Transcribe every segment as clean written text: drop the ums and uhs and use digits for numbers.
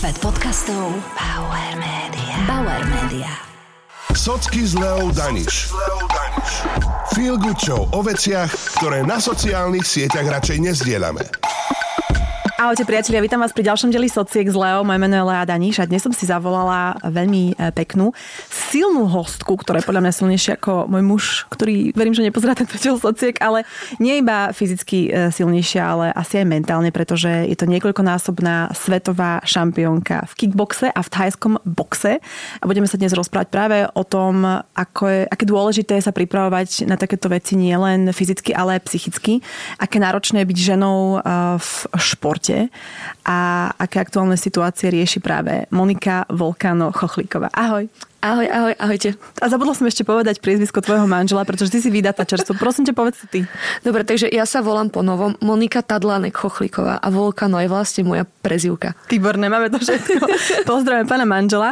Svet podcastov Bauer Media. Bauer Media. Socky s Leou Daniš. Feel good show o veciach, ktoré na sociálnych sieťach radšej nezdielame. Ahojte priatelia, vítam vás pri ďalšom deli Sociek s Leou. Moje meno je Lea Daniš a dnes som si zavolala veľmi peknú, silnú hostku, ktorá je podľa mňa silnejšia ako môj muž, ktorý verím, že nepozerá tento diel Sociek, ale nie iba fyzicky silnejšia, ale asi aj mentálne, pretože je to niekoľkonásobná svetová šampiónka v kickboxe a v thajskom boxe. A budeme sa dnes rozprávať práve o tom, aké dôležité je sa pripravovať na takéto veci nielen fyzicky, ale aj psychicky. Aké náročné je byť ženou v športe a aké aktuálne situácie rieši práve Monika Volcano-Chochlíková. Ahoj. Ahojte. A zabudla som ešte povedať priezvisko tvojho manžela, pretože ty si vydatá čerstvo. Prosím ťa, povedz si ty. Dobre, takže ja sa volám po novom Monika Tadlánek-Chochlíková a Volcano je vlastne moja prezývka. Výborné, máme to všetko. Pozdravím pána manžela.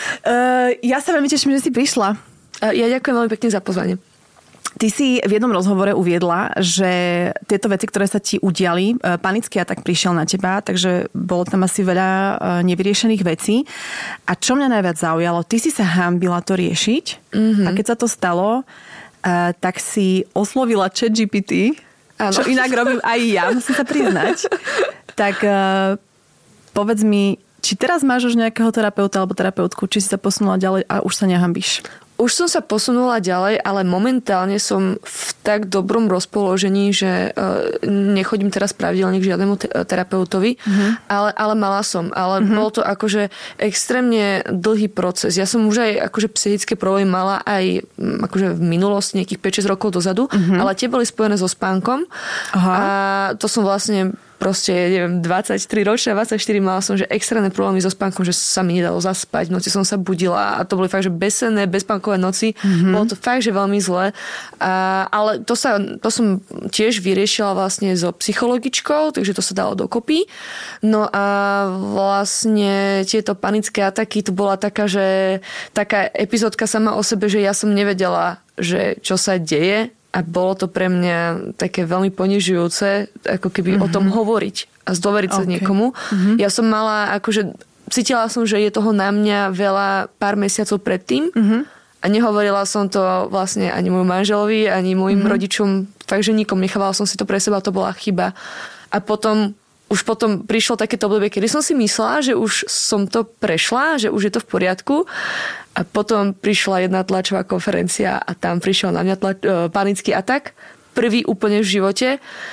Ja sa veľmi teším, že si prišla. Ja ďakujem veľmi pekne za pozvanie. Ty si v jednom rozhovore uviedla, že tieto veci, ktoré sa ti udiali, panický atak prišiel na teba, takže bolo tam asi veľa nevyriešených vecí. A čo mňa najviac zaujalo, ty si sa hanbila to riešiť a keď sa to stalo, tak si oslovila ChatGPT, čo inak robím aj ja, musím sa priznať. Tak povedz mi, či teraz máš už nejakého terapeuta alebo terapeutku, či si sa posunula ďalej a už sa nehambíš? Už som sa posunula ďalej, ale momentálne som v tak dobrom rozpoložení, že nechodím teraz pravidelne k žiadnemu terapeutovi, ale mala som. Ale bol to akože extrémne dlhý proces. Ja som už aj akože psychické problémy mala aj akože v minulosti, nejakých 5-6 rokov dozadu, ale tie boli spojené so spánkom. Aha. A to som vlastne proste, neviem, 23 ročná, 24 mala som, že extrémne problémy so spánkom, že sa mi nedalo zaspať. V noci som sa budila a to boli fakt, že bezsenné, bezspánkové noci. Bolo to fakt, že veľmi zle. Ale to som tiež vyriešila vlastne so psychologičkou, takže to sa dalo dokopy. No a vlastne tieto panické ataky, to bola taká epizódka sama o sebe, že ja som nevedela, že čo sa deje. A bolo to pre mňa také veľmi ponižujúce, ako keby o tom hovoriť a zdoveriť sa niekomu. Ja som mala, akože cítila som, že je toho na mňa veľa pár mesiacov predtým a nehovorila som to vlastne ani môjmu manželovi, ani môjim rodičom, takže nikom, nechávala som si to pre seba, to bola chyba. A potom prišlo takéto obdobie, kedy som si myslela, že už som to prešla, že už je to v poriadku. A potom prišla jedna tlačová konferencia a tam prišiel na mňa panický atak. Prvý úplne v živote.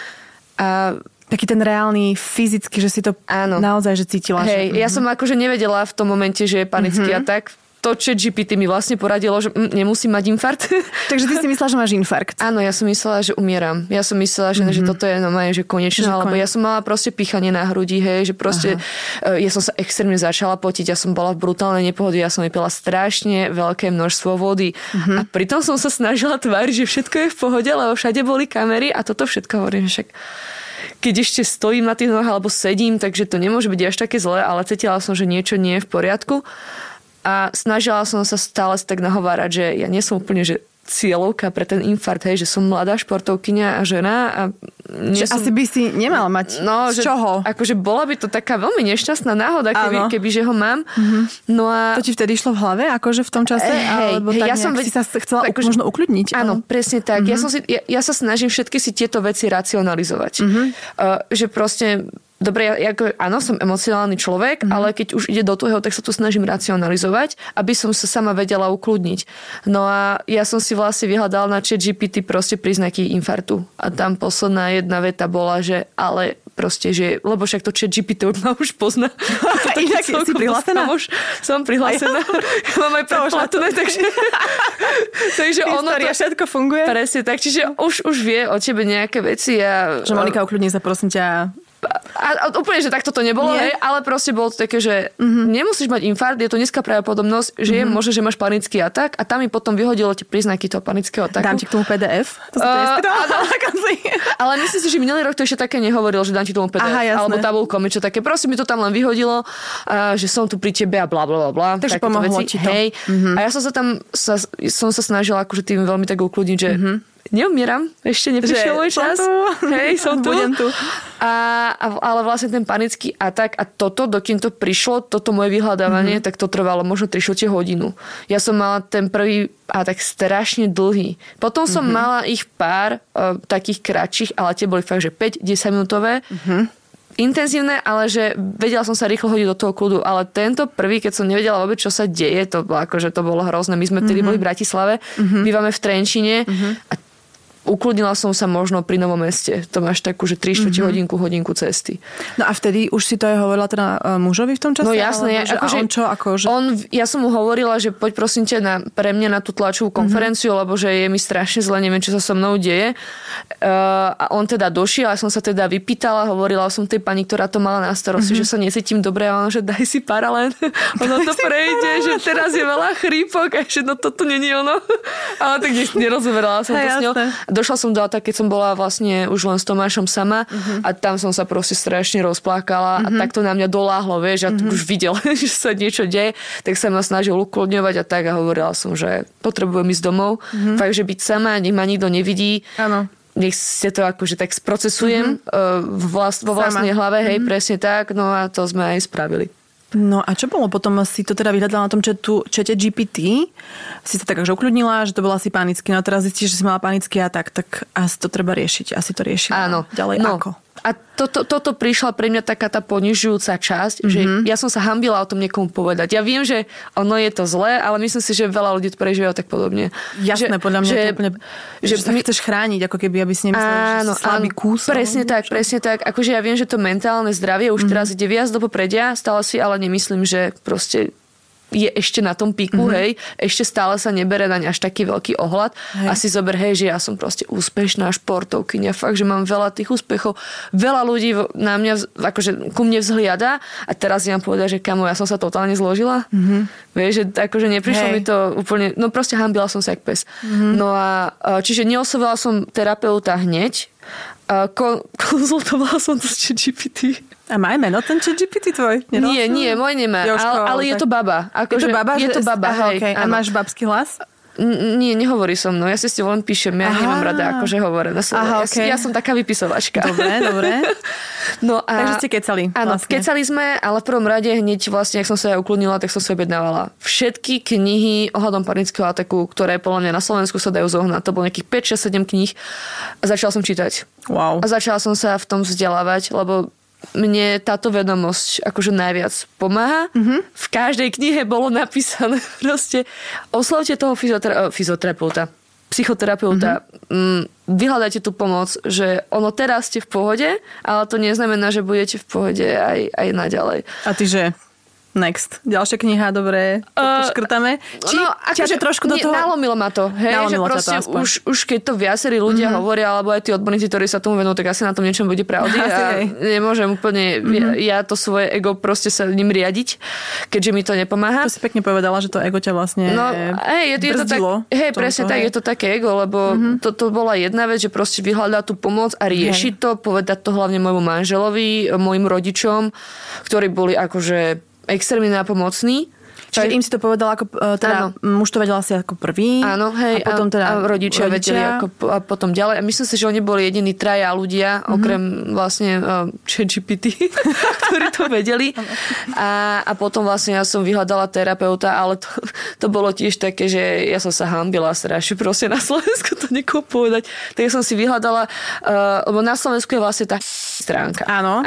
A taký ten reálny, fyzicky, že si to naozaj že cítila. Hej, ja som akože nevedela v tom momente, že je panický atak. To ChatGPT mi vlastne poradilo, že nemusím mať infarkt. Takže ty si myslela, že máš infarkt? Áno, ja som myslela, že umieram. Ja som myslela, že toto je normálne, že konečné, alebo ja som mala proste pýchanie na hrudi, hej, že proste ja som sa extrémne začala potiť, ja som bola v brutálnej nepohode, ja som vypila strašne veľké množstvo vody. A pritom som sa snažila tváriť, že všetko je v pohode, lebo všade boli kamery a toto všetko hovorím, že však keď ešte stojím na tých nohách alebo sedím, takže to nemôže byť až také zlé, ale cítila som, že niečo nie je v poriadku. A snažila som sa stále tak nahovárať, že ja nie som úplne že cieľovka pre ten infarkt, hej, že som mladá športovkyňa a žena a asi by si nemala mať z čoho? Akože bola by to taká veľmi nešťastná náhoda, keby že ho mám. No a to ti vtedy išlo v hlave, akože v tom čase? Alebo tak ja si sa chcela možno ukľudniť? Áno, presne tak. Ja sa snažím všetky si tieto veci racionalizovať. Že proste dobre, áno, som emocionálny človek, ale keď už ide do toho, tak sa to snažím racionalizovať, aby som sa sama vedela ukludniť. No a ja som si vlastne vyhľadala na ChatGPT proste príznaky infartu. A tam posledná jedna veta bola, že ale proste, že lebo však to ChatGPT ma už pozná. Inak si prihlásená? Som prihlásená. Ja mám aj predplatené, takže ono to všetko funguje. Presne tak, čiže už vie o tebe nejaké veci. Že Monika, ukľudni sa, prosím ťa. A úplne, že takto to nebolo, hej, ale proste bolo to také, že nemusíš mať infarkt, je to nízka pravdepodobnosť, že je možné, že máš panický atak a tam mi potom vyhodilo tie príznaky toho panického ataku. Dám ti k tomu PDF? To sa to ale myslím si, že minulý rok to ešte také nehovoril, že dám ti tomu PDF. Alebo tabulko, čo také. Proste mi to tam len vyhodilo, že som tu pri tebe a bla bla bla. Takže pomohlo ti to. Hej. A ja som sa snažila akože tým veľmi tak ukludniť, že neumieram, ešte neprišiel môj čas. Hej, som tu. Budem tu. Ale vlastne ten panický atak a toto, dokým to prišlo, toto moje vyhľadávanie, tak to trvalo možno 3/4 hodinu. Ja som mala ten prvý atak strašne dlhý. Potom som mala ich pár takých kratších, ale tie boli fakt, že 5-10 minútové. Intenzívne, ale že vedela som sa rýchlo hodiť do toho kľudu, ale tento prvý, keď som nevedela vôbec, čo sa deje, to bolo hrozné. My sme vtedy boli v Bratislave, bývame v Trenčine a ukludnila som sa možno pri Novom Meste. To máš takú, že 3/4 hodinku cesty. No a vtedy už si to aj hovorila teda mužovi v tom čase? No jasné. Ja som mu hovorila, že poď prosím ťa pre mňa na tú tlačovú konferenciu, lebo že je mi strašne zle, neviem, čo sa so mnou deje. A on teda došiel, a som sa teda vypýtala, hovorila som tej pani, ktorá to mala na starosti, že sa necítim dobre, a on, že daj si Paralen, ono to prejde, že teraz je veľa chrípok, a že no toto není ono. Ale tak nerozoberala som to s ňou. Došla som do ataku, keď som bola vlastne už len s Tomášom sama a tam som sa proste strašne rozplakala a takto na mňa doláhlo, vieš, a už videl, že sa niečo deje, tak sa ma snažil ukludňovať a tak, a hovorila som, že potrebujem ísť domov, fakt, že byť sama, nech ma nikto nevidí. Áno. Nech si to akože tak sprocesujem vo vlastnej hlave, hej, presne tak, no a to sme aj spravili. No a čo bolo potom? Si to teda vyhľadala na tom čete GPT? Si sa tak akože ukľudnila, že to bolo asi panicky. No a teraz zistíš, že si mala panický atak, tak asi to treba riešiť. Asi to riešila. Áno. Ďalej ako? A toto prišla pre mňa taká tá ponižujúca časť, že ja som sa hanbila o tom niekomu povedať. Ja viem, že ono je to zlé, ale myslím si, že veľa ľudí to prežívajú tak podobne. Jasné, podľa mňa to úplne, že sa chceš chrániť, ako keby, aby si nemyslel, že si slabý kus. Presne tak. Akože ja viem, že to mentálne zdravie už teraz ide viac do popredia, stále si ale nemyslím, že proste je ešte na tom píku, hej, ešte stále sa nebere naň až taký veľký ohľad. Hej. A si zober, hej, že ja som proste úspešná športovkyňa, fakt, že mám veľa tých úspechov. Veľa ľudí na mňa, akože ku mne vzhliada a teraz ja vám povedať, že kamo, ja som sa totálne zložila. Vieš, že akože neprišlo mi to úplne, no proste hanbila som sa jak pes. No a čiže neoslovila som terapeuta hneď, konzultovala som to s ChatGPT. A má aj meno ten ChatGPT tvoj? Nie, môj nemá, ale je to baba. Je to baba? Je to baba, hej. Okay. A máš babský hlas? Nie, nehovorí so mnou. Ja si s ňou len píšem. Ja nemám rada akože hovorené slovo. Okay. Ja som taká vypisovačka. Dobre. No a, takže ste kecali. Áno, vlastne. Kecali sme, ale v prvom rade hneď vlastne, ak som sa ukludnila, tak som si objednávala všetky knihy ohľadom panického ataku, ktoré podľa mňa na Slovensku sa dajú zohnať. To bolo nejakých 5, 6, 7 kníh. A začala som čítať. Wow. A začala som sa v tom vzdelávať, lebo mne táto vedomosť akože najviac pomáha. V každej knihe bolo napísané proste oslovte toho fyzioterapeuta, psychoterapeuta, vyhľadajte tú pomoc, že ono teraz ste v pohode, ale to neznamená, že budete v pohode aj naďalej. A ty, že next. Ďalšia kniha, dobre, škrtame. Či ťaže trošku do toho? Nalomilo ma to. Hej, že proste už keď to viacerí ľudia hovoria, alebo aj tí odborníci, ktorí sa tomu venujú, tak asi na tom niečom bude pravdy. A nemôžem úplne ja to svoje ego proste sa ním riadiť, keďže mi to nepomáha. To si pekne povedala, že to ego ťa vlastne je to tak, presne tak, je to také ego, lebo to bola jedna vec, že proste vyhľadať tú pomoc a riešiť to, povedať to hlavne môjmu manželovi, mojim rodičom, ktorí boli akože extrémne nápomocný. Čiže im si to povedala ako, teda muž to vedel asi ako prvý. Áno, hej. A potom teda rodičia vedeli ako, a potom ďalej. A myslím si, že oni boli jediní traja ľudia, okrem vlastne ChatGPT, ktorí to vedeli. A potom vlastne ja som vyhľadala terapeuta, ale to bolo tiež také, že ja som sa hanbila strašne proste na Slovensku to niekoho povedať. Tak som si vyhľadala, lebo na Slovensku je vlastne tá stránka. Áno.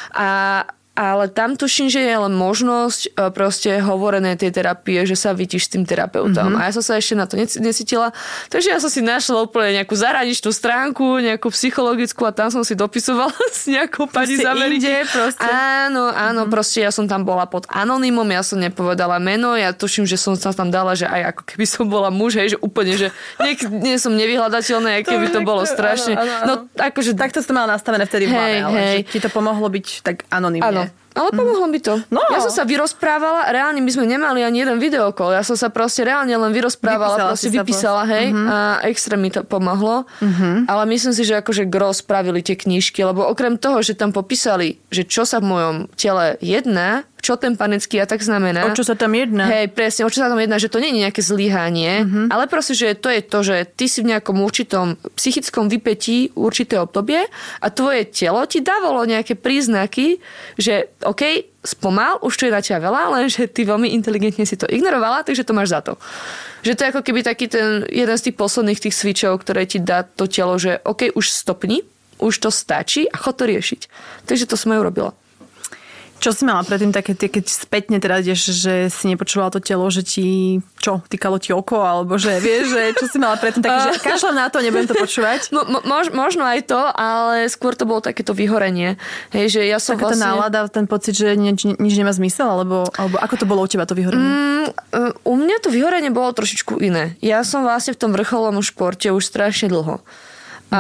Ale tam tuším, že je len možnosť proste hovorené tej terapie, že sa vidíš s tým terapeutom. A ja som sa ešte na to necítila. Takže ja som si našla úplne nejakú zahraničnú stránku, nejakú psychologickú a tam som si dopisovala s nejakou pani z Ameriky. Áno, proste ja som tam bola pod anonymom, ja som nepovedala meno, ja tuším, že som sa tam dala, že aj ako keby som bola muž, hej, že úplne, že nie som nevyhľadateľná, aj keby to bolo strašne. No, akože... Takto si to mala nastavené vtedy v hlave, ale že ti to pomohlo byť tak anonymne. Ale pomohlo mi to. No. Ja som sa vyrozprávala, reálne my sme nemali ani jeden videokol. Ja som sa proste reálne len vyrozprávala, vypísala, hej, a extra mi to pomohlo. Ale myslím si, že akože gro spravili tie knižky, lebo okrem toho, že tam popísali, že čo sa v mojom tele jedná, čo ten panický atak znamená. O čo sa tam jedná? Hej, presne, o čo sa tam jedná, že to nie je nejaké zlyhanie, ale proste, že to je to, že ty si v nejakom určitom psychickom vypätí určité obdobie a tvoje telo ti dávalo nejaké príznaky, že OK, spomal, už to je na ťa veľa, lenže ty veľmi inteligentne si to ignorovala, takže to máš za to. Že to je ako keby taký ten jeden z tých posledných tých switchov, ktoré ti dá to telo, že OK, už stopni, už to stačí a chod to riešiť. Takže to som aj urobila. Čo si mala predtým také, keď spätne teda ideš, že si nepočúvala to telo, že ti, týkalo ti oko, alebo že vieš, že čo si mala predtým také, že kašľam na to, nebudem to počúvať? Možno aj to, ale skôr to bolo takéto vyhorenie. Hej, že ja som taká tá nálada, ten pocit, že nič nemá zmysel, alebo ako to bolo u teba to vyhorenie? U mňa to vyhorenie bolo trošičku iné. Ja som vlastne v tom vrcholovom športe už strašne dlho. A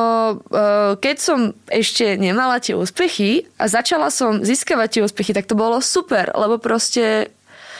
keď som ešte nemala tie úspechy a začala som získavať tie úspechy, tak to bolo super, lebo proste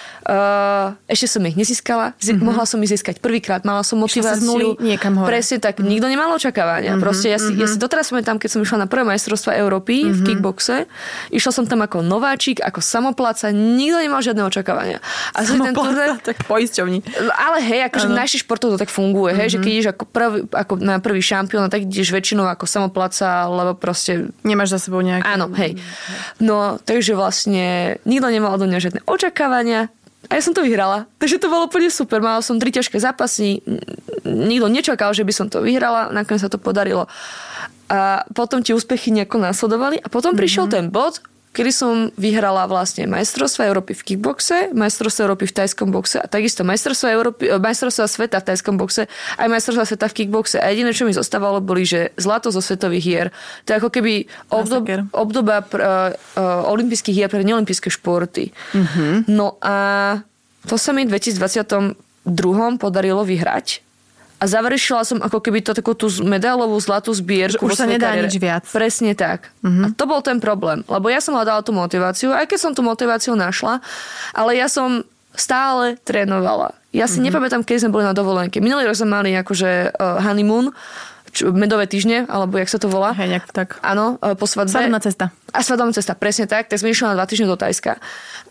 ešte som ich nezískala, mohla som ich získať prvýkrát, mala som motiváciu. Niekam hore. Presne tak, nikto nemal očakávania. Proste ja si doteraz pamätám, keď som išla na prvé majstrovstvá Európy v kickboxe, išla som tam ako nováčik, ako samopláca, nikto nemal žiadne očakávania. A samopláca, tak poisťovní. Ale hej, akože v našich športoch to tak funguje, hej, že keď ideš ako na prvý šampión, tak ideš väčšinou ako samopláca, lebo proste nemáš za sebou nejaké. Áno, hej. No, takže vlastne nikto nemal odo mňa žiadne očakávania. A ja som to vyhrala. Takže to bolo úplne super. Mala som 3 ťažké zápasy. Nikto nečakal, že by som to vyhrala. Nakoniec sa to podarilo. A potom tie úspechy nejako následovali. A potom prišiel ten bod, kedy som vyhrala vlastne majstrovstvá Európy v kickboxe, majstrovstvá Európy v tajskom boxe a takisto majstrovstvá sveta v tajskom boxe aj majstrovstvá sveta v kickboxe. A jediné, čo mi zostávalo, boli, že zlato zo svetových hier. To je ako keby obdoba olympijských hier pre neolympijské športy. No a to sa mi v 2022 podarilo vyhrať. A završila som ako keby to takú tú medailovú zlatú zbierku. Už sa nedá kariére. Nič viac. Presne tak. A to bol ten problém. Lebo ja som hľadala tú motiváciu, aj keď som tú motiváciu našla, ale ja som stále trénovala. Ja si nepamätám, keď sme boli na dovolenke. Minulý rok sme mali akože honeymoon, medové týždne, alebo jak sa to volá. Hej, nejak tak. Áno, po svadbe. Svadobná cesta. A svadobná cesta, presne tak. Tak sme išli na 2 týždne do Tajska.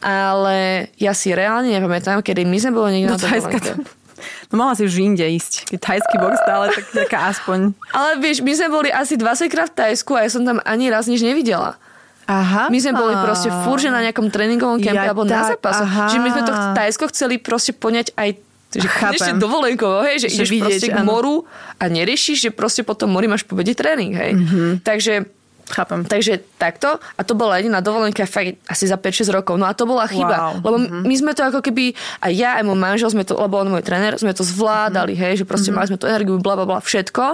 Ale ja si reálne nepamätám, kedy my sme boli niekde na dovolenke. No mohla si už inde ísť. Keď tajský box stále, tak taká aspoň. Ale vieš, my sme boli asi 20 krát v Tajsku a ja som tam ani raz nič nevidela. Aha. My sme boli proste furt, že na nejakom tréningovom kempe alebo na zápasoch. Že my sme to Tajsko chceli proste poňať aj že ešte dovolenkovo, hej, že ideš vidieť, proste k moru a neriešiš, že proste po tom mori máš povedieť tréning, hej. Takže chápem. Takže takto. A to bola jediná dovolenka fakt asi za 5-6 rokov. No a to bola chyba. Lebo my sme to ako keby, aj ja, aj môj manžel, sme to, lebo on môj tréner, sme to zvládali, hej, že proste mali sme tú energiu, blablabla, všetko.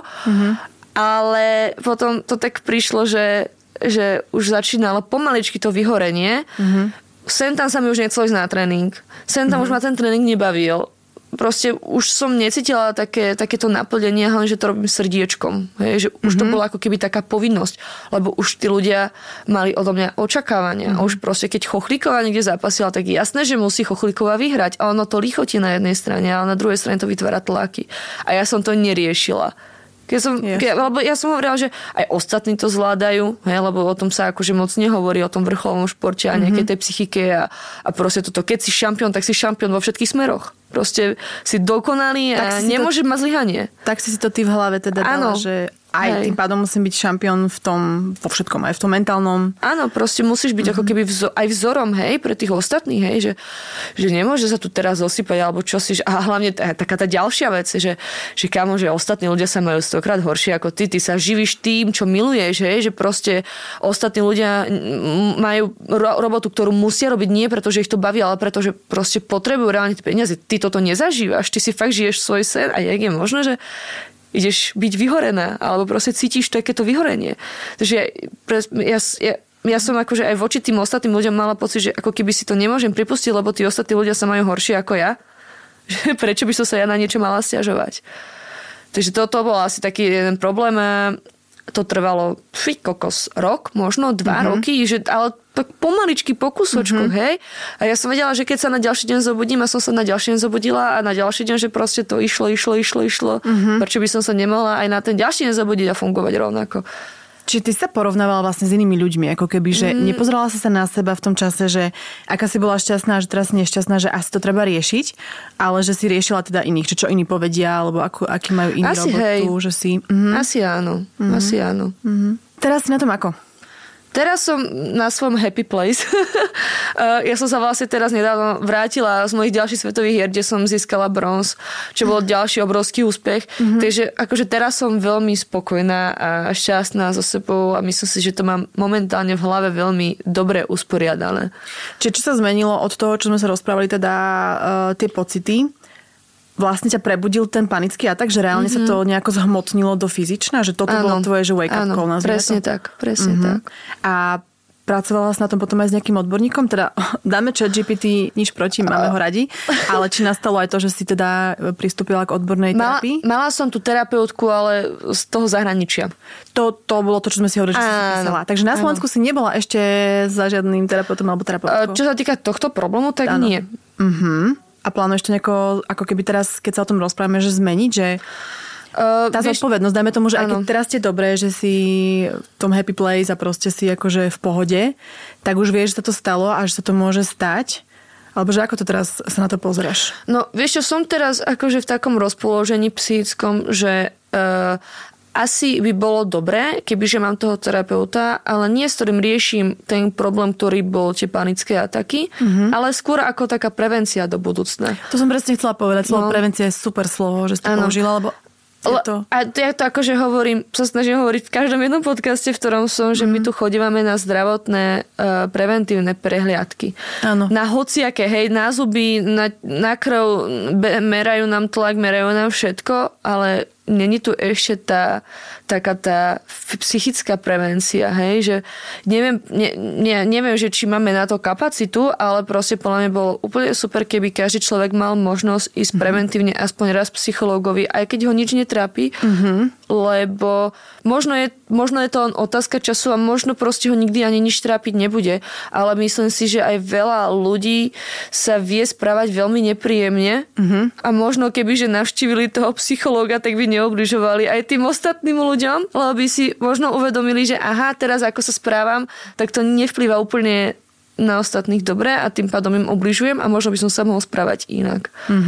Ale potom to tak prišlo, že už začínalo pomaličky to vyhorenie. Sem tam sa mi už nechcelo ísť na tréning. Sem tam už ma ten tréning nebavil. Proste už som necítila takéto naplnenie, hlavne, že to robím srdiečkom. Hej, že už to bola ako keby taká povinnosť, lebo už tí ľudia mali odo mňa očakávania. A už proste, keď Chochlíková niekde zápasila, tak jasné, že musí Chochlíková vyhrať. A ono to lichotí na jednej strane, ale na druhej strane to vytvára tlaky. A ja som to neriešila. Lebo ja som hovorila, že aj ostatní to zvládajú, hej, lebo o tom sa akože moc nehovorí, o tom vrcholovom športe a nejakej tej psychike a proste toto, keď si šampión, tak si šampión vo všetkých smeroch. Proste si dokonalý a nemôže mať zlyhanie. Tak si to ty v hlave teda dala, že aj tým pádom musím byť šampión v tom, vo všetkom, aj v tom mentálnom. Áno, proste musíš byť ako keby aj vzorom, hej, pre tých ostatných, hej, že nemôže sa tu teraz zosypať, alebo čo si, a hlavne taká tá ďalšia vec, že kámo, že ostatní ľudia sa majú 100-krát horšie ako ty sa živíš tým, čo miluješ, hej, že proste ostatní ľudia majú robotu, ktorú musia robiť nie preto, že ich to baví, ale preto, že proste potrebujú reálne tie peniaze. Ty toto nezažívaš, ty si fakt žiješ svoj sen a jak je možné, že ideš byť vyhorená, alebo proste cítiš takéto vyhorenie. Takže ja som akože aj voči tým ostatným ľuďom mala pocit, že ako keby si to nemôžem pripustiť, lebo tí ostatní ľudia sa majú horšie ako ja. Prečo by som sa ja na niečo mala sťažovať? Takže toto bol asi taký jeden problém. To trvalo rok, možno 2 roky, ale tak pomaličky po kúsočkoch, hej. A ja som vedela, že keď sa na ďalší deň zobudím, a som sa na ďalší deň zobudila a na ďalší deň, že proste to išlo. Prečo by som sa nemohla aj na ten ďalší deň zobudiť a fungovať rovnako? Čiže ty sa porovnávala vlastne s inými ľuďmi, ako keby, že nepozerala si sa na seba v tom čase, že aká si bola šťastná, že teraz si nešťastná, že asi to treba riešiť, ale že si riešila teda iných, čo iní povedia, alebo aký majú iní asi robotu, že si... Asi áno, asi áno. Teraz si na tom ako? Teraz som na svojom happy place. Ja som sa vlastne teraz nedávno vrátila z mojich ďalších svetových hier, kde som získala bronz, čo bol ďalší obrovský úspech. Takže akože teraz som veľmi spokojná a šťastná so sebou a myslím si, že to mám momentálne v hlave veľmi dobre usporiadané. Čiže čo sa zmenilo od toho, čo sme sa rozprávali, teda tie pocity? Vlastne ťa prebudil ten panický atak, že reálne sa to nejako zhmotnilo do fyzična, že toto bolo tvoje, že wake up call. Presne tak, presne tak. A pracovala si na tom potom aj s nejakým odborníkom? Teda dáme ChatGPT, nič proti, máme ho radi, ale či nastalo aj to, že si teda pristúpila k odbornej terapii? Mala som tú terapeutku, ale z toho zahraničia. To bolo to, čo sme si hovorili, že si písala. Takže na Slovensku si nebola ešte za žiadnym terapeutom alebo terapeutkou? Čo sa týka tohto problému, tak nie. A plánuješ to nejako, ako keby teraz, keď sa o tom rozprávame, že zmeniť, že tá zodpovednosť, dajme tomu, že aj keď teraz je dobré, že si v tom happy place a proste si akože v pohode, tak už vieš, že sa to stalo a že sa to môže stať. Alebo že ako to teraz sa na to pozeráš? No, vieš čo, som teraz akože v takom rozpoložení psychickom, že asi by bolo dobré, kebyže mám toho terapeuta, ale nie s ktorým riešim ten problém, ktorý bol tie panické ataky, ale skôr ako taká prevencia do budúcna. To som presne chcela povedať. Slovo prevencia je super slovo, že si to použila, lebo a ja to akože hovorím, sa snažím hovoriť v každom jednom podcaste, v ktorom som, že my tu chodívame na zdravotné preventívne prehliadky. Áno. Na hociaké, hej, na zuby, na krv, merajú nám tlak, merajú nám všetko, ale není tu ešte taká psychická prevencia, hej, že neviem, že či máme na to kapacitu, ale proste podľa mňa bolo úplne super, keby každý človek mal možnosť ísť preventívne aspoň raz psychológovi, aj keď ho nič netrápi, lebo možno je to len otázka času a možno proste ho nikdy ani nič trápiť nebude, ale myslím si, že aj veľa ľudí sa vie správať veľmi nepríjemne a možno keby, že navštívili toho psychológa, tak by neubližovali aj tým ostatným ľuďom, lebo by si možno uvedomili, že aha, teraz ako sa správam, tak to nevplýva úplne na ostatných dobre a tým pádom im ubližujem a možno by som sa mohol správať inak.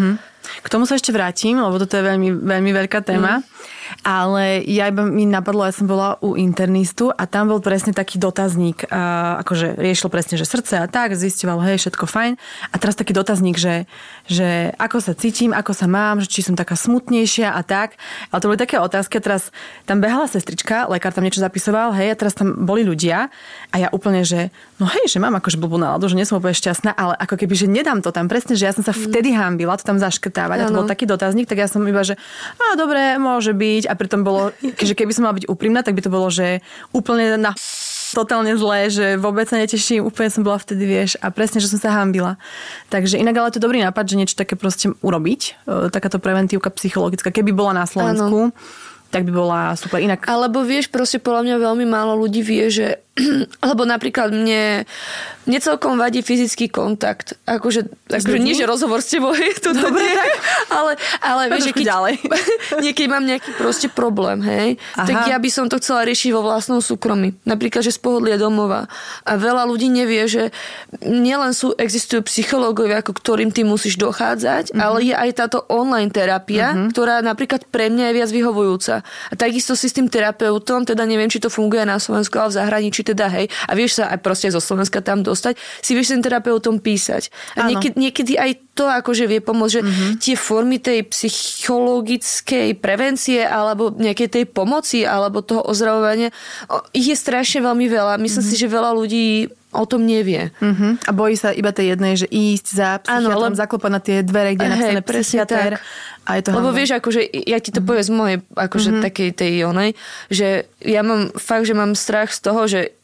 K tomu sa ešte vrátim, lebo toto je veľmi, veľmi veľká téma. Ale mi napadlo, ja som bola u internistu a tam bol presne taký dotazník, akože riešil presne, že srdce a tak, zisťoval, hej, všetko fajn. A teraz taký dotazník, že ako sa cítim, ako sa mám, že či som taká smutnejšia a tak. Ale to boli také otázky, teraz tam behala sestrička, lekár tam niečo zapisoval, hej, a teraz tam boli ľudia a ja úplne, že no hej, že mám akože blbú náladu, že nie som úplne šťastná, ale ako keby, že nedám to tam presne, že ja som sa vtedy hanbila to tam zaškrtávať. A to bol taký dotazník, tak ja som iba, že dobre, môže byť. A pritom bolo, že keby som mala byť úprimná, tak by to bolo, že úplne totálne zlé, že vôbec sa neteším, úplne som bola vtedy, vieš, a presne, že som sa hanbila. Takže inak, ale to je dobrý nápad, že niečo také proste urobiť, takáto preventívka psychologická, keby bola na Slovensku, tak by bola super. Inak... Alebo vieš, proste podľa mňa veľmi málo ľudí vie, že lebo napríklad mne celkom vadí fyzický kontakt. Akože nie, že rozhovor s tebou je to dobre, tak. Ale vieš, že niekedy mám nejaký proste problém, hej, tak ja by som to chcela riešiť vo vlastnom súkromí. Napríklad, že z pohodlia domova. A veľa ľudí nevie, že nielen existujú psychológovia, ako ktorým ty musíš dochádzať, ale je aj táto online terapia, ktorá napríklad pre mňa je viac vyhovujúca. A takisto si s tým terapeutom, teda neviem, či to funguje na Slovensku, ale v zahraničí teda, hej, a vieš sa aj proste zo Slovenska tam dostať, si vieš ten terapeutom písať. A niekedy aj to akože vie pomôcť, že tie formy tej psychologickej prevencie alebo nejakej tej pomoci alebo toho ozdravovania, ich je strašne veľmi veľa. Myslím si, že veľa ľudí o tom nevie. A bojí sa iba tej jednej, že ísť za psychiatrom, zaklopať na tie dvere, kde je napísané psychiatr. A je to lebo vieš, akože ja ti to poviem z mojej akože takej tej onej, že ja mám fakt, že mám strach z toho, že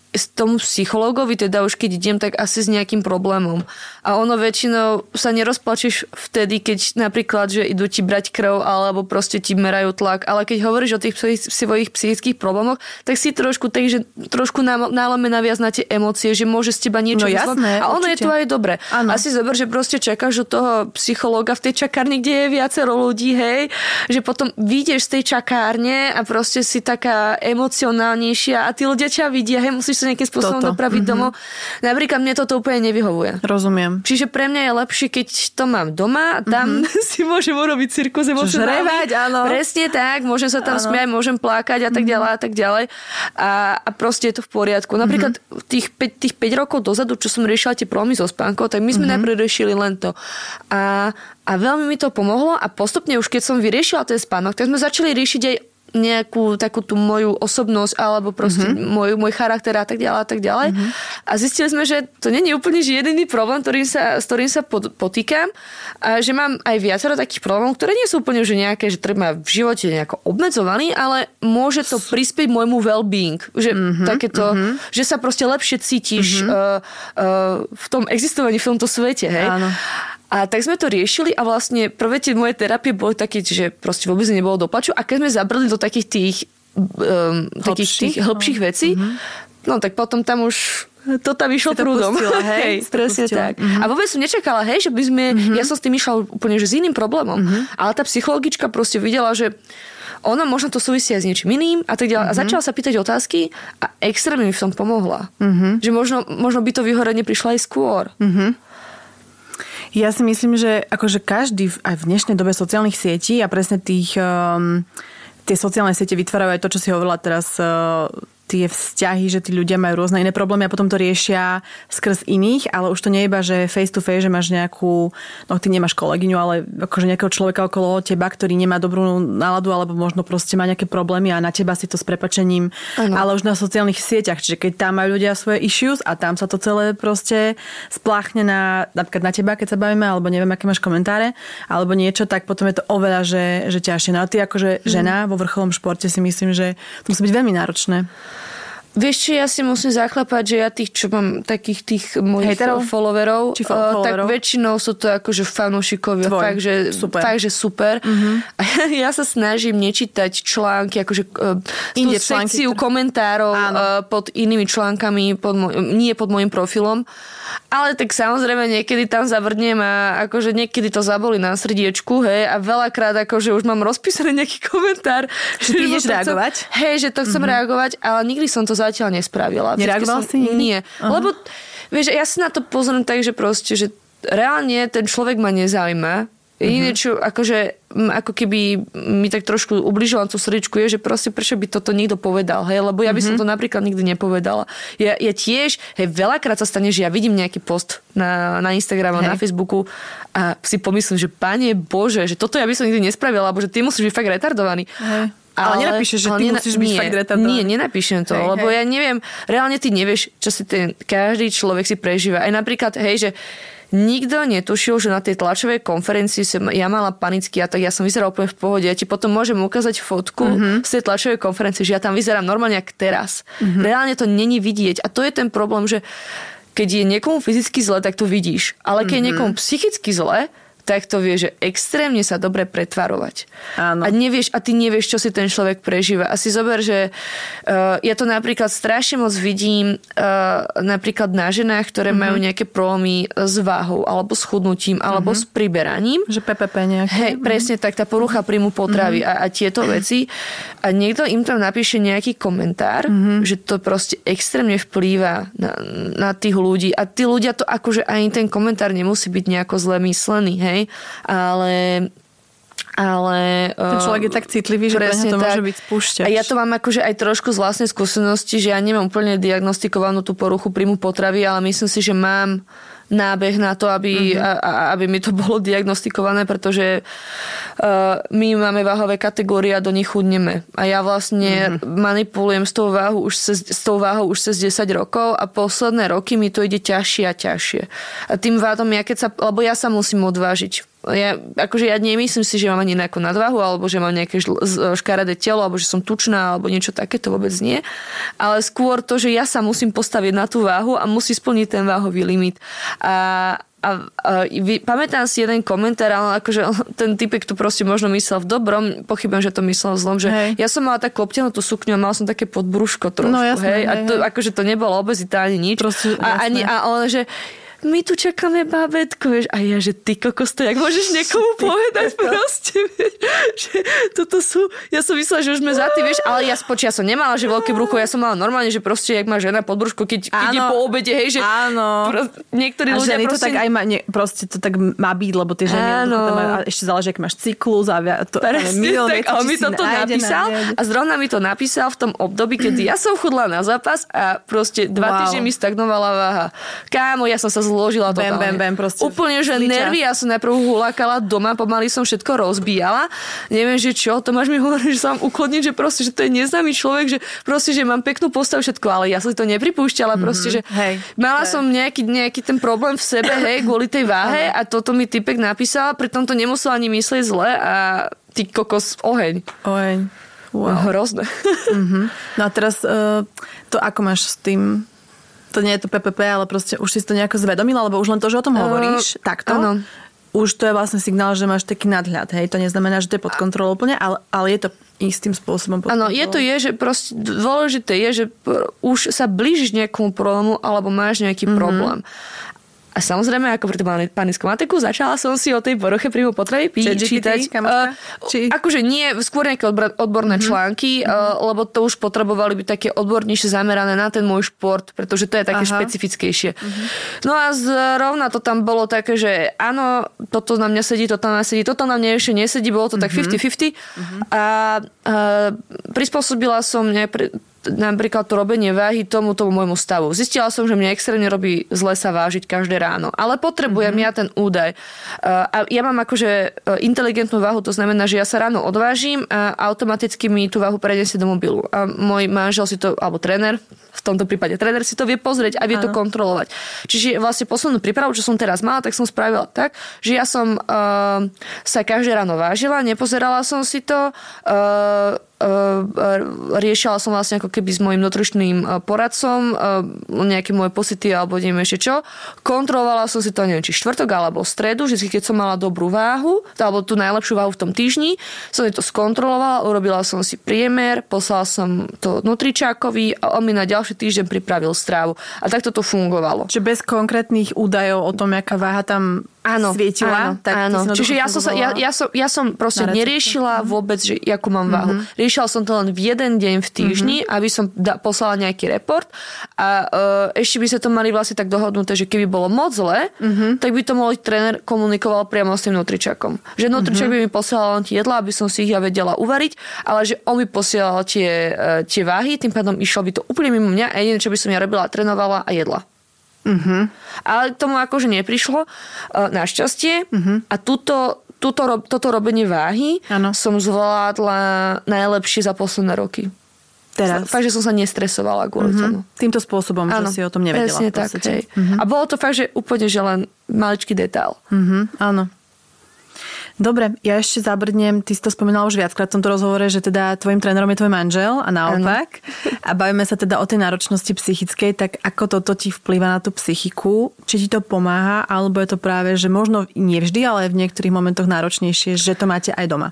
tomu psychológovi, teda už keď idem, tak asi s nejakým problémom. A ono väčšinou sa nerozplačíš vtedy, keď napríklad, že idú ti brať krv alebo proste ti merajú tlak, ale keď hovoríš o tých svojich psychických problémoch, tak si trošku nálomená viac na tie emócie, že môže z teba niečo jasné, a ono určite. je to aj dobre. Ano. Asi zober, že proste čakáš od toho psychológa v tej čakárni, kde je viacero ľudí, hej, že potom vyjdeš z tej čakárne a proste si taká emocionálnejšia a tí ľudia ťa vidia, hej, musíš sa nejakým spôsobom dopraviť domov. Napríklad mne toto úplne nevyhovuje. Rozumiem. Čiže pre mňa je lepšie, keď to mám doma, tam si môžem urobiť cirkus emocionálny. Áno. Presne tak, môžem sa tam smiať, môžem plakať a tak ďalej a tak ďalej. A proste je to v poriadku. Napríklad tých 5 rokov dozadu, čo som riešila tie problémy so spánkou, tak my sme najprv riešili len to. A veľmi mi to pomohlo a postupne už keď som vyriešila ten spánok, tak sme začali riešiť aj nejakú takú tú moju osobnosť alebo proste môj charakter a tak ďalej. A zistili sme, že to nie je úplne jediný problém, s ktorým sa potýkam a že mám aj viacero takých problémov, ktoré nie sú úplne že nejaké, že treba v živote nejako obmedzovaný, ale môže to prispieť môjmu well-being. Že takéto, že sa proste lepšie cítiš v tom existovaní v tomto svete. Hej? Áno. A tak sme to riešili a vlastne prvé tie moje terapie boli také, že proste vôbec nebolo doplaču a keď sme zabrali do takých tých hĺbších vecí, no tak potom tam už to tam išlo prúdom. Pustila, hej? Presne tak. A vôbec som nečakala, hej, že by sme, ja som s tým išla úplne že s iným problémom, ale tá psychologička proste videla, že ona možno to súvisí aj s niečím iným a tak ďalej. A začala sa pýtať otázky a extrémne mi v tom pomohla. Že možno by to vyhorenie prišlo aj skôr. Ja si myslím, že akože každý aj v dnešnej dobe sociálnych sietí a presne tie sociálne siete vytvárajú aj to, čo si hovorila teraz, tie vzťahy, že tí ľudia majú rôzne iné problémy a potom to riešia skrz iných, ale už to nie je iba, že face to face, že máš nejakú, no ty nemáš kolegyňu, ale akože nejakého človeka okolo teba, ktorý nemá dobrú náladu alebo možno proste má nejaké problémy a na teba si to s prepačením, ale už na sociálnych sieťach, čiže keď tam majú ľudia svoje issues a tam sa to celé proste spláchne napríklad na teba, keď sa bavíme, alebo neviem, aké máš komentáre, alebo niečo, tak potom je to oveľa, že ťažšie. No a ty akože žena vo vrcholnom športe si myslím, že to musí byť veľmi náročné. Vieš čo, ja si musím zaklepať, že ja tých, čo mám takých tých mojich followerov, tak väčšinou sú to akože fanúšikovia. Fakt, že super. A ja sa snažím nečítať články, akože tú sekciu komentárov pod inými článkami, nie pod môjim profilom. Ale tak samozrejme niekedy tam zavrdnem a akože niekedy to zabolí na srdiečku, hej, a veľakrát akože už mám rozpísaný nejaký komentár. Že ideš reagovať? Hej, že to chcem reagovať, ale nikdy som to zatiaľ nespravila. Nereagoval si nikdy? Nie. Lebo, vieš, ja si na to pozriem tak, že proste, že reálne ten človek ma nezaujíma. Jediné, čo akože, ako keby mi tak trošku ubližila tú srdiečku je, že proste prečo by toto niekto povedal, hej, lebo ja by som to napríklad nikdy nepovedala. Ja tiež, hej, veľakrát sa stane, že ja vidím nejaký post na Instagrame, na Facebooku a si pomyslím, že Pane Bože, že toto ja by som nikdy nespravila, lebo že ty musíš byť fakt retardovaný. Hej. Ale nenapíšeš, že ty musíš byť fakt retardovaný. Nie, nenapíšem to, lebo ja neviem, reálne ty nevieš, čo si každý človek si prežíva. Aj napríklad, hej, že nikto netušil, že na tej tlačovej konferencii ja mala panický atak, ja som vyzerala úplne v pohode. Ja ti potom môžem ukázať fotku z tej tlačovej konferencie, že ja tam vyzerám normálne jak teraz. Reálne to není vidieť. A to je ten problém, že keď je niekomu fyzicky zle, tak to vidíš. Ale keď je niekomu psychicky zle, tak to vie, že extrémne sa dobre pretvarovať. Áno. A ty nevieš, čo si ten človek prežíva. A si zober, že ja to napríklad strašne moc vidím napríklad na ženách, ktoré majú nejaké problémy s váhou, alebo s chudnutím, alebo s priberaním. Že PPP nejaké. Hej, presne tak, tá porucha príjmu potravy a tieto veci. A niekto im tam napíše nejaký komentár, že to proste extrémne vplýva na tých ľudí. A tí ľudia to akože ani ten komentár nemusí byť nejako zle myslený, hej. Ale ten človek je tak citlivý, že pre to môže byť spúšťač. A ja to mám akože aj trošku z vlastnej skúsenosti, že ja nemám úplne diagnostikovanú tú poruchu príjmu potravy, ale myslím si, že mám nábeh na to, aby mi to bolo diagnostikované, pretože my máme váhové kategórie a do nich chudneme. A ja vlastne manipulujem s tou váhou už cez 10 rokov a posledné roky mi to ide ťažšie a ťažšie. A tým vádom, lebo ja sa musím odvážiť. ja nemyslím si, že mám ani nejakú nadvahu, alebo že mám nejaké škaredé telo, alebo že som tučná, alebo niečo také, to vôbec nie. Ale skôr to, že ja sa musím postaviť na tú váhu a musí splniť ten váhový limit. Pamätám si jeden komentár, ale akože ten typek to proste možno myslel v dobrom, pochybujem, že to myslel v zlom, že ja som mala takú obtiahnutú sukňu a mala som také podbrúško trošku, no, jasné, hej. A to, akože to nebolo obezita ani nič. Proste, ale že my tu čakáme bábätko, vieš, a ja, že ty kokos, to jak môžeš niekomu povedať proste, vieš, že toto sú, ja som myslela, že už sme za tým, vieš, ale ja som nemala, že veľké brucho, ja som mala normálne, že proste, jak má žena pod brúško, keď je po obede, hej, že niektorí ľudia ženy proste... to tak aj má, proste to tak má byť, lebo tie ženy, a ešte záleží, ak máš cyklus a to, tak, ale mi toto napísal a zrovna mi to napísal v tom období, kedy ja som chudla na zápas a proste 2 týždne mi stagnovala váha. Kámo, ja som sa zložila totálne. Úplne, že nervy, ja som najprv hulákala doma, pomaly som všetko rozbíjala. Neviem, že čo, Tomáš mi hovorí, že sa mám uklodniť, že proste, že to je neznámy človek, že proste, že mám peknú postavu, všetko, ale ja som si to nepripúšťala, proste, že mala som nejaký ten problém v sebe, hej, kvôli tej váhe a toto mi typek napísal, pritom to nemusel ani myslieť zle a ty kokos, oheň. Wow. Hrozné. No a teraz to ako máš s tým? To nie je to PPP, ale proste už si to nejako zvedomila, lebo už len to, že o tom hovoríš, takto, už to je vlastne signál, že máš taký nadhľad, hej, to neznamená, že to je pod kontrolou úplne, ale je to istým spôsobom pod kontrolou. Áno, že proste dôležité je, že už sa blížiš nejakomu problému, alebo máš nejaký problém. A samozrejme, ako pre tú panickú matiku, začala som si o tej poruche príjmu potravy čítať. Akože nie, skôr nejaké odborné články, lebo to už potrebovali byť také odbornejšie zamerané na ten môj šport, pretože to je také špecifickejšie. No a zrovna to tam bolo také, že áno, toto na mňa sedí, toto na mňa sedí, toto na mňa ešte nesedí, bolo to tak 50-50. A prispôsobila som napríklad to robenie váhy tomu môjmu stavu. Zistila som, že mňa extrémne robí zle sa vážiť každé ráno. Ale potrebujem ja ten údaj. A ja mám akože inteligentnú váhu, to znamená, že ja sa ráno odvážim a automaticky mi tú váhu preniesie do mobilu. A môj manžel si to, alebo tréner, v tomto prípade tréner si to vie pozrieť a vie to kontrolovať. Čiže vlastne poslednú prípravu, čo som teraz mala, tak som spravila tak, že ja som sa každé ráno vážila, nepozerala som si to, riešila som vlastne ako keby s mojim nutričným poradcom nejaké moje pocity alebo neviem ešte čo. Kontrolovala som si to, neviem, či štvrtok alebo stredu, že keď som mala dobrú váhu, alebo tú najlepšiu váhu v tom týždni, som si to skontrolovala, urobila som si priemer, poslala som to nutričákovi a on mi na ďalší týždeň pripravil strávu. A takto to fungovalo. Čiže bez konkrétnych údajov o tom, aká váha tam svietila. Áno. Čiže ja som proste neriešila vôbec, že akú mám váhu. Riešila som to len v jeden deň v týždni, aby som poslala nejaký report a ešte by sa to mali vlastne tak dohodnuté, že keby bolo moc zle, tak by to môj tréner komunikoval priamo s tým nutričakom. Že nutričak by mi posielal len tie jedlá, aby som si ich ja vedela uvariť, ale že on by posielal tie váhy, tým pádom išlo by to úplne mimo mňa a jediné, čo by som ja robila, trénovala a jedla. Ale tomu akože neprišlo našťastie a toto robenie váhy som zvládla najlepšie za posledné roky. Teraz. Fakt, že som sa nestresovala kvôli tomu. Týmto spôsobom, že si o tom nevedela. Presne tak, hej. A bolo to fakt, že úplne, že len maličký detail. Áno. Dobre, ja ešte zabrdnem, ty si to spomínala už viackrát v tomto rozhovore, že teda tvojim trénerom je tvoj manžel a naopak. A bavíme sa teda o tej náročnosti psychickej, tak ako toto ti vplýva na tú psychiku? Či ti to pomáha, alebo je to práve, že možno nevždy, ale v niektorých momentoch náročnejšie, že to máte aj doma?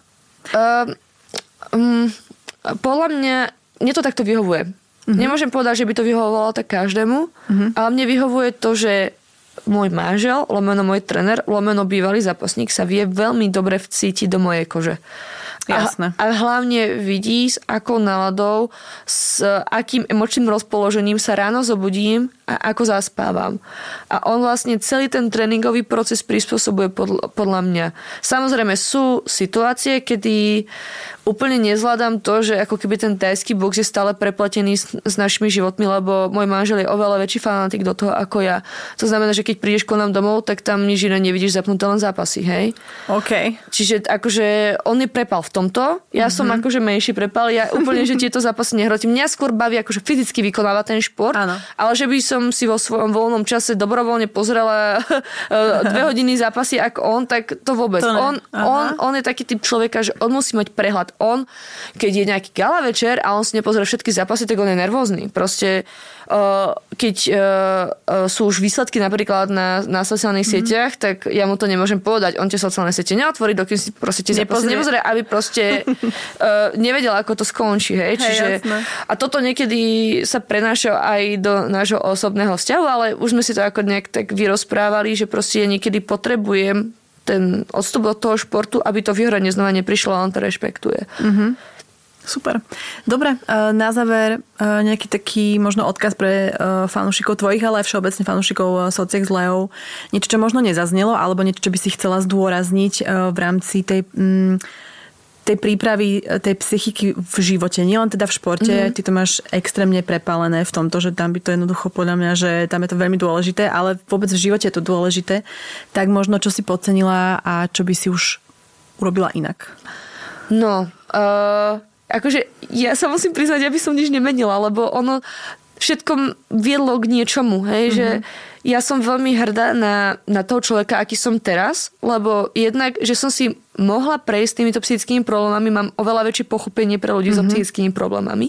Podľa mne to takto vyhovuje. Nemôžem povedať, že by to vyhovovalo tak každému, ale mne vyhovuje to, že môj manžel, lomeno môj tréner, lomeno bývalý zápasník sa vie veľmi dobre vcítiť do mojej kože. Jasné. A hlavne vidí, s akou náladou, s akým emočným rozpoložením sa ráno zobudím a ako zaspávam. A on vlastne celý ten tréningový proces prispôsobuje podľa mňa. Samozrejme sú situácie, kedy úplne nezvládam to, že ako keby ten thajský box je stále prepletený s našimi životmi, lebo môj manžel je oveľa väčší fanatik do toho ako ja. To znamená, že keď prídeš ko nám domov, tak tam nič iné nevidíš, zapnuté len zápasy, hej? OK. Čiže akože on je prepal v tomto, ja som akože menší prepal, ja úplne, že tieto zápasy nehrotím. Mňa skôr baví akože fyzicky vykonávať ten šport, ale že by som som si vo svojom voľnom čase dobrovoľne pozrela 2 hodiny zápasy ako on, tak to vôbec. On je taký typ človeka, že on musí mať prehľad. On, keď je nejaký gala večer a on si nepozrie všetky zápasy, tak on je nervózny. Proste keď sú už výsledky napríklad na sociálnych sieťach, tak ja mu to nemôžem povedať. On tie sociálne siete neotvorí, dokým si proste tie zápasy nepozrie, aby proste nevedel, ako to skončí. Hej? Čiže, a toto niekedy sa prenáša aj do nášho osobného vzťahu, ale už sme si to ako nejak tak vyrozprávali, že proste ja niekedy potrebujem ten odstup od toho športu, aby to vyhranie znova neprišlo, a on to rešpektuje. Super. Dobre, na záver nejaký taký možno odkaz pre fanúšikov tvojich, ale aj všeobecne fanúšikov Sociek s Leou. Niečo, čo možno nezaznelo, alebo niečo, čo by si chcela zdôrazniť v rámci tej prípravy, tej psychiky v živote. Nie len teda v športe, ty to máš extrémne prepálené v tomto, že tam by to jednoducho podľa mňa, že tam je to veľmi dôležité, ale vôbec v živote je to dôležité. Tak možno, čo si podcenila a čo by si už urobila inak? No, akože ja sa musím priznať, aby som nič nemenila, lebo ono všetko viedlo k niečomu, hej, že ja som veľmi hrdá na toho človeka, aký som teraz, lebo jednak, že som si mohla prejsť týmito psychickými problémami, mám oveľa väčšie pochopenie pre ľudí so psychickými problémami.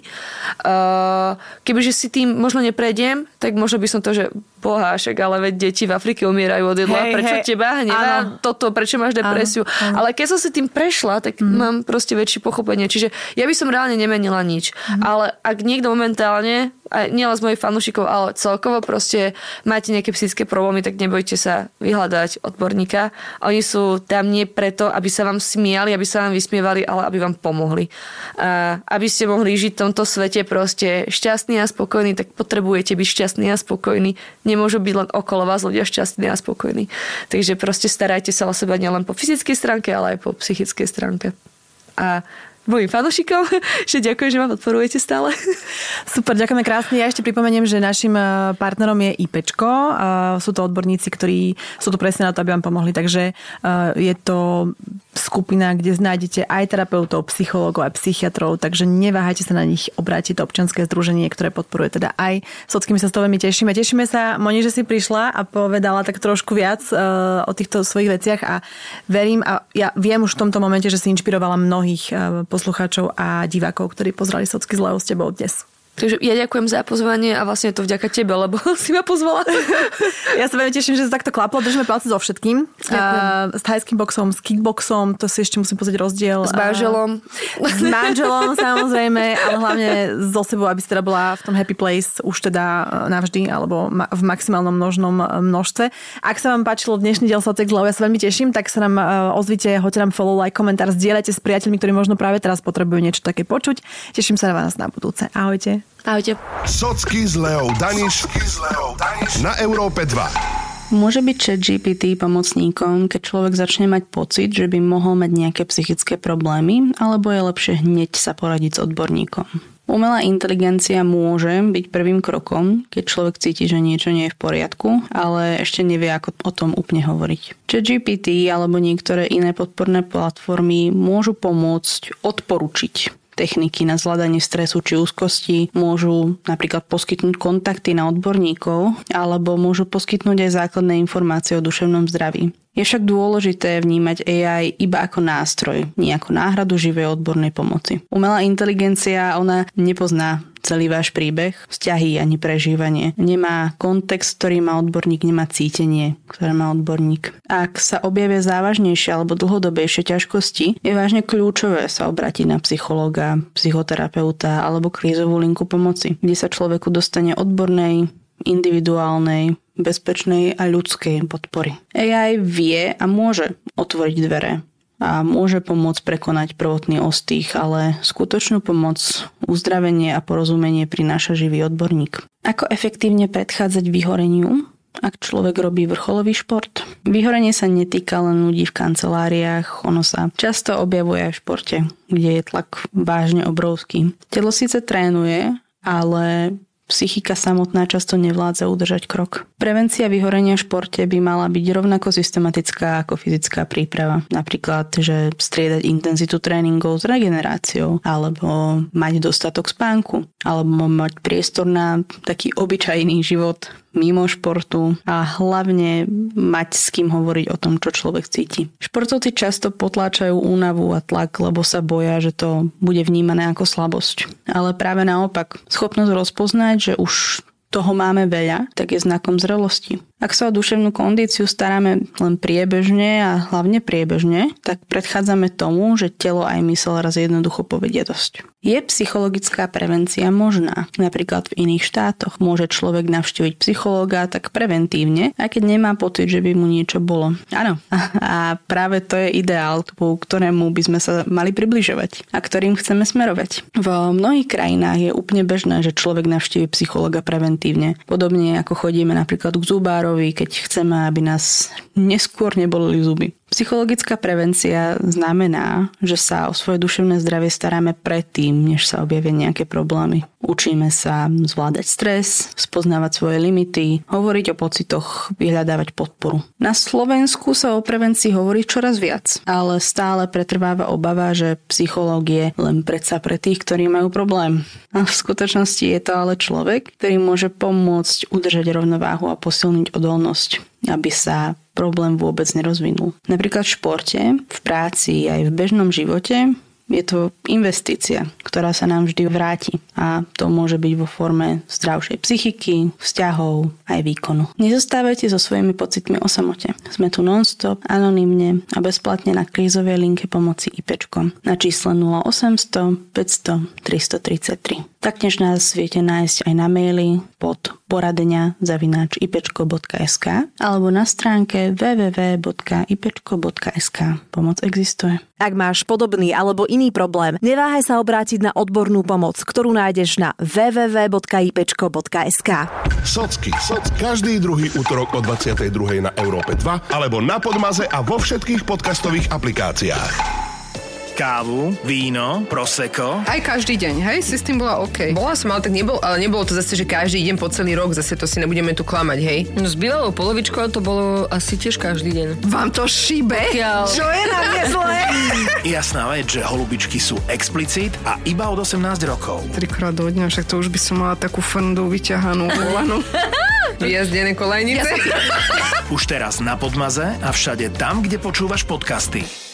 Kebyže si tým možno neprejdem, tak možno by som to, že boha, však ale veď deti v Afrike umierajú od jedla, prečo teba hnevá toto, prečo máš depresiu. Ale keď som si tým prešla, tak mám proste väčšie pochopenie. Čiže ja by som reálne nemenila nič. Ale ak niekto momentálne, aj nielen z mojich fanúšikov, ale celkovo proste máte nejaké psychické problémy, tak nebojte sa vyhľadať odborníka. Oni sú tam nie preto, aby sa vám smiali, aby sa vám vysmievali, ale aby vám pomohli. Aby ste mohli žiť v tomto svete proste šťastný a spokojný, tak potrebujete byť šťastný a spokojný. Nemôžu byť len okolo vás ľudia šťastní a spokojní. Takže proste starajte sa o seba nielen po fyzickej stránke, ale aj po psychickej stránke. A mojim fanúšikom, že ďakujem, že ma podporujete stále. Super, ďakujeme krásne. Ja ešte pripomeniem, že našim partnerom je IPčko. Sú to odborníci, ktorí sú tu presne na to, aby vám pomohli. Takže je to skupina, kde nájdete aj terapeutov, psychológov, aj psychiatrov, takže neváhajte sa na nich obrátiť. To občianske združenie, ktoré podporuje teda aj Socky. My sa s tebou veľmi tešíme. Tešíme sa, Moni, že si prišla a povedala tak trošku viac o týchto svojich veciach a verím a ja viem už v tomto momente, že si inšpirovala mnohých poslucháčov a divákov, ktorí pozerali Socky s Leou s tebou dnes. Takže ja ďakujem za pozvanie a vlastne to vďaka tebe, lebo si ma pozvala. Ja sa veľmi teším, že to takto klaplo. Držíme palce so všetkým. S thajským boxom, s kickboxom, to si ešte musím pozrieť rozdiel. S manželom. S manželom samozrejme, ale hlavne so sebou, aby si teda bola v tom happy place už teda navždy, alebo v maximálnom množnom množstve. Ak sa vám páčilo dnešný diel Sociek s Leou, ja sa veľmi teším, tak sa nám ozvite, hoďte nám follow, like, komentár, zdieľajte s priateľmi, ktorí možno práve teraz potrebujú niečo také počuť. Teším sa na vás na budúce. Ahojte. Ahojte. Socky s Leou Daniš na Európe 2. Môže byť ChatGPT pomocníkom, keď človek začne mať pocit, že by mohol mať nejaké psychické problémy, alebo je lepšie hneď sa poradiť s odborníkom. Umelá inteligencia môže byť prvým krokom, keď človek cíti, že niečo nie je v poriadku, ale ešte nevie, ako o tom úplne hovoriť. ChatGPT alebo niektoré iné podporné platformy môžu pomôcť odporučiť techniky na zvládanie stresu či úzkosti, môžu napríklad poskytnúť kontakty na odborníkov alebo môžu poskytnúť aj základné informácie o duševnom zdraví. Je však dôležité vnímať AI iba ako nástroj, nie ako náhradu živej odbornej pomoci. Umelá inteligencia, ona nepozná celý váš príbeh, vzťahy ani prežívanie. Nemá kontext, ktorý má odborník, nemá cítenie, ktoré má odborník. Ak sa objavia závažnejšie alebo dlhodobejšie ťažkosti, je vážne kľúčové sa obrátiť na psychológa, psychoterapeuta alebo krízovú linku pomoci, kde sa človeku dostane odbornej, individuálnej, bezpečnej a ľudskej podpory. AI vie a môže otvoriť dvere a môže pomôcť prekonať prvotný ostých, ale skutočnú pomoc, uzdravenie a porozumenie prináša živý odborník. Ako efektívne predchádzať vyhoreniu, ak človek robí vrcholový šport? Vyhorenie sa netýka len ľudí v kanceláriách, ono sa často objavuje aj v športe, kde je tlak vážne obrovský. Telo síce trénuje, ale Psychika samotná často nevládza udržať krok. Prevencia vyhorenia v športe by mala byť rovnako systematická ako fyzická príprava. Napríklad, že striedať intenzitu tréningov s regeneráciou, alebo mať dostatok spánku, alebo mať priestor na taký obyčajný život mimo športu a hlavne mať s kým hovoriť o tom, čo človek cíti. Športovci často potláčajú únavu a tlak, lebo sa boja, že to bude vnímané ako slabosť. Ale práve naopak, schopnosť rozpoznať, že už toho máme veľa, tak je znakom zrelosti. Ak sa o duševnú kondíciu staráme len priebežne a hlavne priebežne, tak predchádzame tomu, že telo aj mysel raz jednoducho povedia dosť. Je psychologická prevencia možná? Napríklad v iných štátoch môže človek navštíviť psychológa tak preventívne, aj keď nemá pocit, že by mu niečo bolo. Áno. A práve to je ideál, ku ktorému by sme sa mali približovať a ktorým chceme smerovať. V mnohých krajinách je úplne bežné, že človek navštívi psychológa preventívne. Podobne ako chodíme napríklad k zubárovi, keď chceme, aby nás neskôr neboleli zuby. Psychologická prevencia znamená, že sa o svoje duševné zdravie staráme predtým, než sa objavia nejaké problémy. Učíme sa zvládať stres, spoznávať svoje limity, hovoriť o pocitoch, vyhľadávať podporu. Na Slovensku sa o prevencii hovorí čoraz viac, ale stále pretrváva obava, že psychológ je len predsa pre tých, ktorí majú problém. A v skutočnosti je to ale človek, ktorý môže pomôcť udržať rovnováhu a posilniť odolnosť, aby sa problém vôbec nerozvinul. Napríklad v športe, v práci aj v bežnom živote je to investícia, ktorá sa nám vždy vráti. A to môže byť vo forme zdravšej psychiky, vzťahov aj výkonu. Nezostávajte so svojimi pocitmi o samote. Sme tu non-stop, anonymne a bezplatne na krízovej linke pomoci IPčko na čísle 0800 500 333. Taktiež nás viete nájsť aj na maili pod poradenia@ipečko.sk alebo na stránke www.ipečko.sk. Pomoc existuje. Ak máš podobný alebo iný problém, neváhaj sa obrátiť na odbornú pomoc, ktorú nájdeš na www.ipečko.sk. Socky. Každý druhý utorok o 22. na Európe 2 alebo na Podmaze a vo všetkých podcastových aplikáciách. Kávu, víno, prosecco. Aj každý deň, hej? Si s tým bola OK. Bola som, ale tak nebolo to zase, že každý deň po celý rok, zase to si nebudeme tu klamať, hej? No s bývalou polovičkou to bolo asi tiež každý deň. Vám to šíbe? Čo je na mne zlé? Jasná vec, že holubičky sú explicit a iba od 18 rokov. 3-krát do dňa, však to už by som mala takú frndu vyťahanú volanú. Vyjazdené kolajnice. Už teraz na Podmaze a všade tam, kde počúvaš podcasty.